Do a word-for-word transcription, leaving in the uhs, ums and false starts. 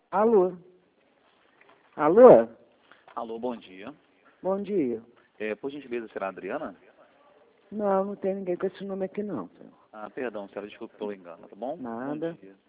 Alô? Alô? Alô, bom dia. Bom dia. É, por gentileza, será a Adriana? Não, não tem ninguém com esse nome aqui não, senhor. Ah, perdão, senhora, desculpe pelo engano, tá bom? Nada. Bom dia.